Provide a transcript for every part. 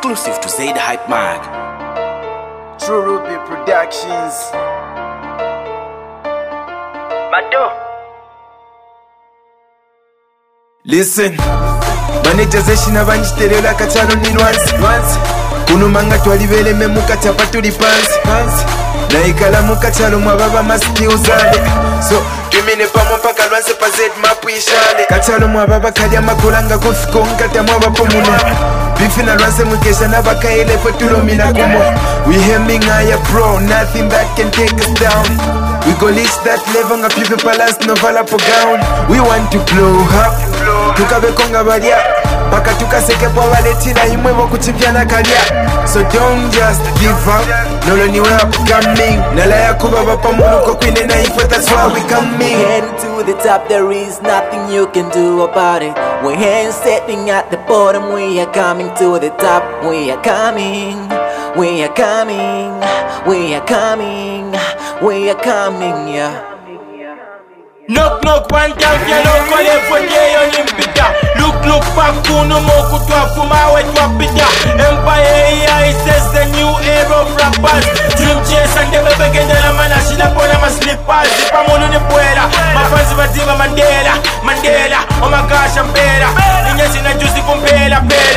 Exclusive to Zaid Hype Mag. True Ruby Productions. Bado. Listen, manejazeshina vanchitelela kachano ninwansi kuno manga twalivele memuka chapa tuli pansi naikala mukachalo mwababa masikilzale so twimine pamo mpaka lwanse pa Z-Map ishale kachalo mwababa kalya makulanga kufiko nkata mwabapo muna bifi na lwanse mwikesha nabakaile fwe tulomina kumo we hemming higher bro, nothing that can take us down. We go reach that level nga people balance no vala po gown. We want to blow up tukabekonga balya paka tukaseke po valetila imwe vokuchipyana kalya. So don't just give up, nolo niwe upcoming nala yakuba vapamunuko kwine na ifo, that's why we coming. Heading to the top, there is nothing you can do about it. We're here sitting at the bottom, we are coming to the top. We are coming, we are coming, we are coming, we are coming, yeah. Knock knock one time, yellow kole foye on impita. Look back kuno moku twafu mawe twapita. Empire AI says the new era of rappers. Dream chase and never begin the man ashila pona ma slippers. Zipa mono ne puera. Mafanzi vatima Mandela. Oh my gosh, I'm better. Ninyesi na juicy kumpela.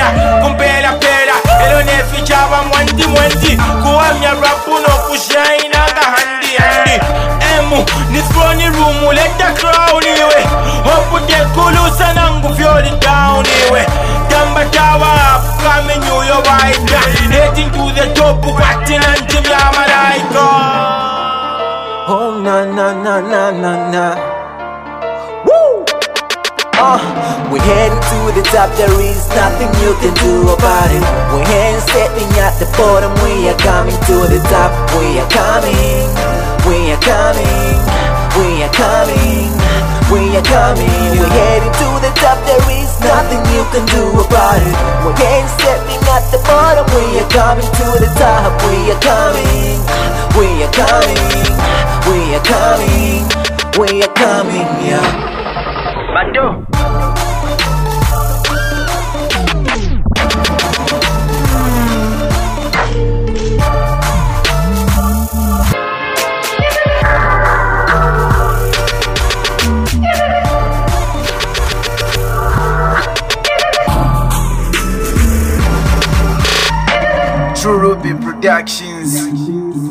Pera. Elo ne fichaba mwanti. Kuamya rapu no kushaina nga handi. Emu, nisproni rumu, let the crowd iwe. Hopu de kulusa nangu fyori down iwe. Tamba tawa, coming you your white. Heading to the top, watching until ya malaika. Oh na. Woo! We're heading to the top, there is nothing you can do about it. We're here sitting at the bottom, we are coming to the top. We are coming, we are coming, we are coming, we are coming. We're heading to the top, there is nothing you can do about it. We're here sitting at the bottom, we are coming to the top. We are coming, we are coming, we are coming, we are coming, yeah. Bado. True Ruby Productions.